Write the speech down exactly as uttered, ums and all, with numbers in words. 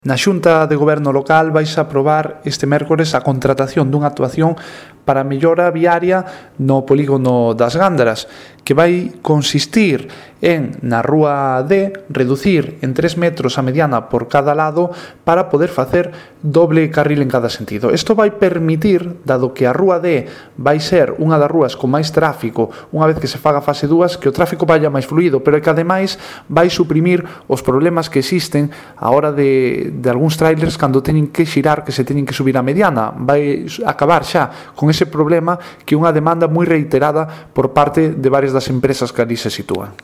Na Xunta de Goberno local vais a aprobar este mércores a contratación dunha actuación para a mellora viaria no polígono das Gándaras, que vai consistir en, na rúa D, reducir en tres metros a mediana por cada lado para poder facer doble carril en cada sentido. Isto vai permitir, dado que a rúa D vai ser unha das rúas con máis tráfico unha vez que se faga a fase dúas, que o tráfico vaya máis fluido, pero que ademais vai suprimir os problemas que existen a hora de, de algúns trailers cando teñen que xirar, que se teñen que subir a mediana. Vai acabar xa con ese problema que é unha demanda moi reiterada por parte de varias das empresas que ali se sitúan.